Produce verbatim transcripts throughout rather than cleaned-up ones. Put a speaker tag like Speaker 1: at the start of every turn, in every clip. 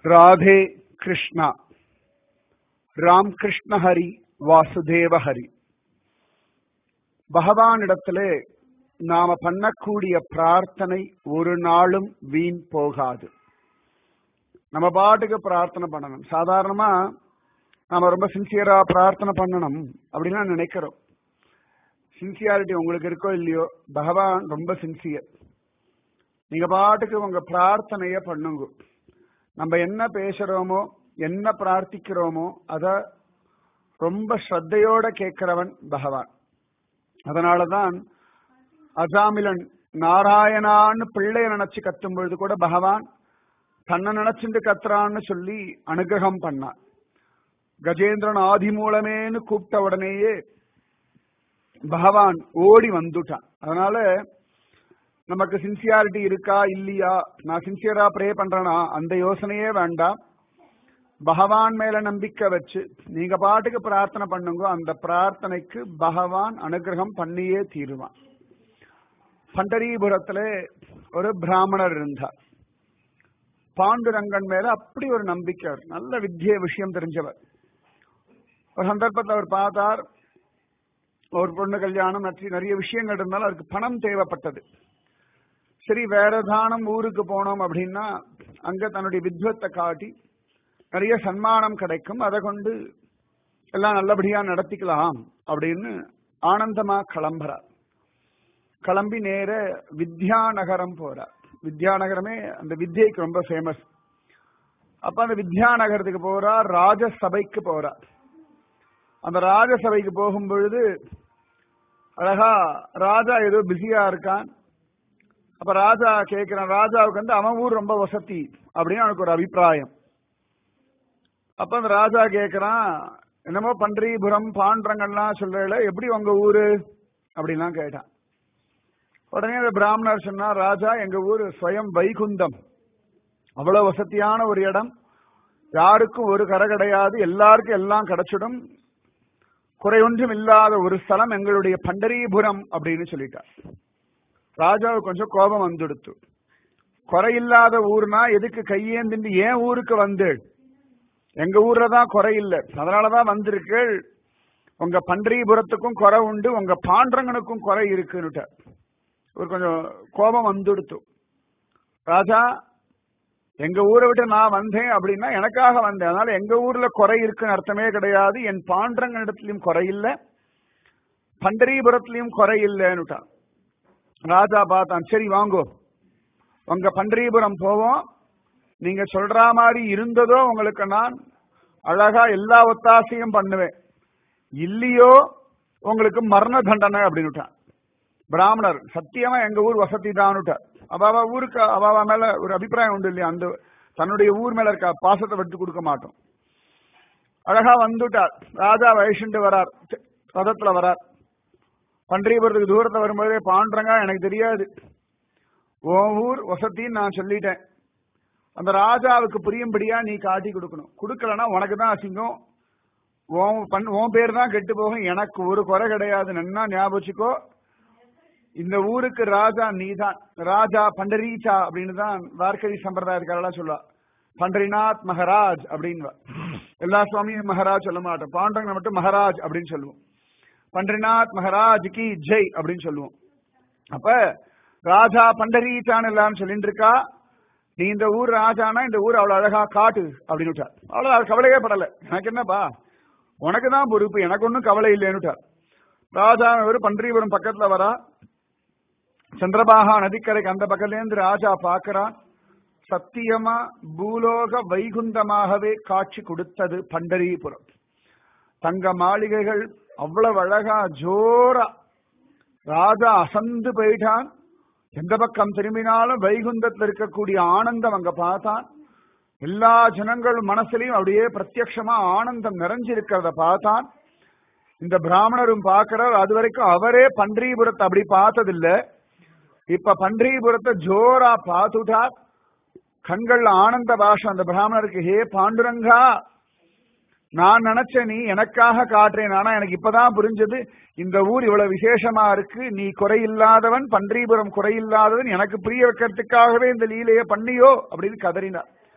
Speaker 1: ராதே கிருஷ்ணா. ராம் கிருஷ்ண ஹரி வாசுதேவ ஹரி. பகவானிடத்திலே நாம பண்ணக்கூடிய பிரார்த்தனை ஒரு நாளும் வீண் போகாது. நம்ம பாட்டுக்கு பிரார்த்தனை பண்ணணும். சாதாரணமா நாம ரொம்ப சின்சியரா பிரார்த்தனை பண்ணணும் அப்படின்னு நினைக்கிறோம். சின்சியாரிட்டி உங்களுக்கு இருக்கோ இல்லையோ, பகவான் ரொம்ப சின்சியர். நீங்க பாட்டுக்கு உங்க பிரார்த்தனைய பண்ணுங்க. நம்ம என்ன பேசுறோமோ, என்ன பிரார்த்திக்கிறோமோ அத ரொம்ப ஸ்ரத்தையோட கேட்கிறவன் பகவான். அதனாலதான் அஜாமிலன் நாராயணான்னு பிள்ளைய நினைச்சு கத்தும் பொழுது கூட பகவான் தன்னை நினைச்சுட்டு கத்துறான்னு சொல்லி அனுகிரகம் பண்ணான். கஜேந்திரன் ஆதி மூலமேன்னு கூப்பிட்ட உடனேயே பகவான் ஓடி வந்துட்டான். அதனால நமக்கு சின்சியாரிட்டி இருக்கா இல்லையா, நான் சின்சியரா ப்ரே பண்றேனா அந்த யோசனையே வேண்டாம். பகவான் மேல நம்பிக்கை வச்சு நீங்க பாட்டுக்கு பிரார்த்தனை பண்ணுங்க. அந்த பிரார்த்தனைக்கு பகவான் அனுகிரகம் பண்ணியே தீருவான். பண்டரிபுரத்துல ஒரு பிராமணர் இருந்தார். பாண்டுரங்கன் மேல அப்படி ஒரு நம்பிக்கை, நல்ல வித்திய விஷயம் தெரிஞ்சவர். ஒரு சந்தர்ப்பத்தில் அவர் பார்த்தார், ஒரு பொண்ணு கல்யாணம் நிறைய விஷயங்கள் இருந்தாலும் அவருக்கு பணம் தேவைப்பட்டது. சரி, வேற தானம் ஊருக்கு போனோம் அப்படின்னா அங்க தன்னுடைய வித்வத்தை காட்டி நிறைய சன்மானம் கிடைக்கும், அதை கொண்டு எல்லாம் நல்லபடியா நடத்திக்கலாம் அப்படின்னு ஆனந்தமா கிளம்புறார். கிளம்பி நேர வித்யாநகரம் போறார். வித்யாநகரமே அந்த வித்யைக்கு ரொம்ப ஃபேமஸ். அப்ப அந்த வித்யாநகரத்துக்கு போறார், ராஜசபைக்கு போறார். அந்த ராஜசபைக்கு போகும் பொழுது அழகா ராஜா ஏதோ பிஸியா இருக்கான். அப்ப ராஜா கேட்கிறான், ராஜாவுக்கு வந்து அவன் ஊர் ரொம்ப வசதி அப்படின்னு அவனுக்கு ஒரு அபிப்பிராயம். அப்ப அந்த ராஜா கேட்கிறான், என்னமோ பண்டரிபுரம் பாண்டரங்கன்லாம் சொல்றல, எப்படி உங்க ஊரு அப்படின்லாம் கேட்டான். உடனே அந்த பிராமணர் சொன்னா, ராஜா எங்க ஊர் ஸ்வயம் வைகுந்தம், அவ்வளவு வசதியான ஒரு இடம், யாருக்கும் ஒரு கரை கிடையாது, எல்லாருக்கும் எல்லாம் கிடைச்சிடும், குறையொன்றும் இல்லாத ஒரு ஸ்தலம் எங்களுடைய பண்டரிபுரம் அப்படின்னு சொல்லிட்டார். ராஜாவுக்கு கொஞ்சம் கோபம் வந்துடுத்து. குறையில்லாத ஊர்னா எதுக்கு கையேந்திண்டு ஏன் ஊருக்கு வந்து, எங்க ஊர்ல தான் குறை இல்லை, அதனாலதான் வந்திருக்கு, உங்க பண்டரிபுரத்துக்கும் குறை உண்டு, உங்க பாண்டரங்கனுக்கும் குறை இருக்குன்னு ஒரு கொஞ்சம் கோபம் வந்துடுத்து. ராஜா, எங்க ஊரை விட்டு நான் வந்தேன் அப்படின்னா எனக்காக வந்தேன், அதனால எங்க ஊர்ல குறை இருக்குன்னு அர்த்தமே கிடையாது, என் பாண்டரங்கனிடத்திலையும் குறை இல்லை, பண்டரிபுரத்திலையும் குறை இல்லைன்னுட்டான். ராஜா பார்த்தான், சரி வாங்கோ, உங்க பண்டரிபுரம் போவோம், நீங்க சொல்ற மாதிரி இருந்ததோ உங்களுக்கு நான் அழகா எல்லா ஒத்தாசையும் பண்ணுவேன், இல்லையோ உங்களுக்கு மரண தண்டனை அப்படின்னுட்டான். பிராமணர் சத்தியமா எங்க ஊர் வசதி தான்னுட்டார். அவாவா ஊருக்கு அவாவா மேல ஒரு அபிப்பிராயம் உண்டு இல்லையா, அந்த தன்னுடைய ஊர் மேல இருக்க பாசத்தை விட்டு கொடுக்க மாட்டோம். அழகா வந்துட்டார். ராஜா வயசுண்டு வரார், ரதத்துல வரார். பண்டரிபுரத்துக்கு தூரத்தை வரும்போதே, பாண்டரங்கா எனக்கு தெரியாது, உன் ஊர் வசத்தின்னு நான் சொல்லிட்டேன், அந்த ராஜாவுக்கு புரியும்படியா நீ காட்டி கொடுக்கணும், கொடுக்கலன்னா உனக்கு தான் அசிங்கம், உன் பேர் தான் கெட்டு போகும், எனக்கு ஒரு குறை கிடையாது, நன்னா ஞாபகிச்சுக்கோ, இந்த ஊருக்கு ராஜா நீதான், ராஜா பண்டரீச்சா அப்படின்னு தான் வார்க்கரி சம்பிரதாயத்துக்காரெல்லாம் சொல்லுவா. பண்டரிநாத் மகாராஜ் அப்படின்னு எல்லா சுவாமியும் மகாராஜ் சொல்ல மாட்டோம், பாண்டரங்க மட்டும் மகாராஜ் அப்படின்னு சொல்லுவோம். பண்டரிநாத் மகாராஜ் கி ஜெய் அப்படின்னு சொல்லுவோம். அப்ப ராஜா பண்டரீச்சான்னு எல்லாரும் சொல்லிட்டு இருக்கா, நீ இந்த ஊர் ராஜானா இந்த ஊர் அவ்வளவு அழகா காட்டு அப்படின்னு விட்டார். அவ்வளவு அது கவலையே படல, எனக்கு என்னப்பா உனக்கு தான் பொறுப்பு, எனக்கு ஒன்னும் கவலை இல்லைன்னுட்டார். ராஜா ஒரு பண்டரிபுரம் பக்கத்துல வரா, சந்திரபாகா நதிக்கரைக்கு அந்த பக்கத்துல இருந்து ராஜா பாக்குறான். சத்தியமா பூலோக வைகுந்தமாகவே காட்சி கொடுத்தது பண்டரிபுரம். தங்க மாளிகைகள் அவ்வளவு அழகா ஜோரா. ராஜா அசந்து போயிட்டான். எந்த பக்கம் திரும்பினாலும் வைகுந்தத்தில் இருக்கக்கூடிய ஆனந்தம் அங்க பார்த்தான். எல்லா ஜனங்களும் மனசுலையும் அப்படியே பிரத்யட்சமா ஆனந்தம் நிறைஞ்சிருக்கிறத பார்த்தான். இந்த பிராமணரும் பார்க்கிறார். அது வரைக்கும் அவரே பண்டரிபுரத்தை அப்படி பார்த்ததில்லை, இப்ப பண்டரிபுரத்தை ஜோரா பார்த்துட்டார். கண்கள்ல ஆனந்த பாஷம் அந்த பிராமணருக்கு, ஹே பாண்டுரங்கா, நான் நினைச்ச நீ எனக்காக காட்டுறேன், ஆனா எனக்கு இப்பதான் புரிஞ்சது இந்த ஊர் இவ்வளவு விசேஷமா இருக்கு, நீ குறையில்லாதவன், பண்டரிபுரம் குறையில்லாதவன், எனக்கு புரிய வைக்கிறதுக்காகவே இந்த லீலையை பண்ணியோ அப்படின்னு கதறினார்.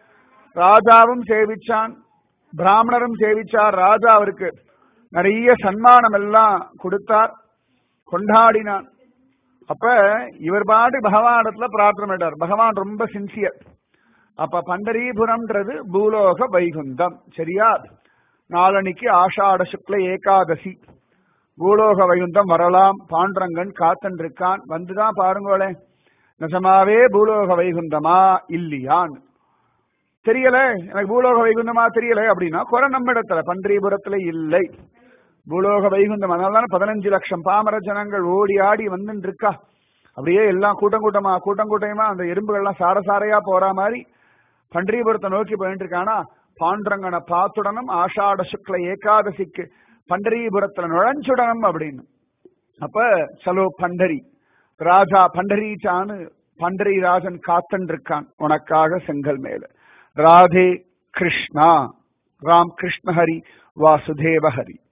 Speaker 1: ராஜாவும் சேவிச்சான், பிராமணரும் சேவிச்சார். ராஜா அவருக்கு நிறைய சன்மானம் எல்லாம் கொடுத்தார், கொண்டாடினான். அப்ப இவர் பாட்டு பகவானிடத்துல பிரார்த்தனை பண்ணிட்டார். பகவான் ரொம்ப சின்சியர். அப்ப பண்டரீபுரம்ன்றது பூலோக வைகுந்தம். சரியா? நாளனைக்கு ஆஷாட சுக்ல ஏகாதசி பூலோக வைகுந்தம் வரலாம். பாண்டரங்கன் காத்தன் இருக்கான். வந்துதான் பாருங்களேன், நிஜமாவே பூலோக வைகுந்தமா இல்லையான்னு தெரியல. எனக்கு பூலோக வைகுந்தமா தெரியல அப்படின்னா குறை நம்ம இடத்துல பண்டரீபுரத்துல இல்லை. பூலோக வைகுந்தம். அதனால பதினஞ்சு லட்சம் பாமர ஜனங்கள் ஓடி ஆடி வந்துட்டு இருக்கா. அப்படியே எல்லாம் கூட்டம் கூட்டமா கூட்டம் கூட்டமா அந்த எறும்புகள்லாம் சாரசாரையா போற மாதிரி பண்டரீபுரத்தை நோக்கி போயிட்டு இருக்கானா. பாண்டரங்கனை பார்த்துடனும், ஆஷாட சுக்ல ஏகாதசிக்கு பண்டரீபுரத்துல நுழைஞ்சுடணும் அப்படின்னு. அப்ப சலோ பண்டரி ராஜா பண்டரீச்சான்னு பண்டரி ராஜன் காத்தன் இருக்கான் உனக்காக செங்கல் மேல. ராதே கிருஷ்ணா. ராம் கிருஷ்ண ஹரி வாசுதேவ ஹரி.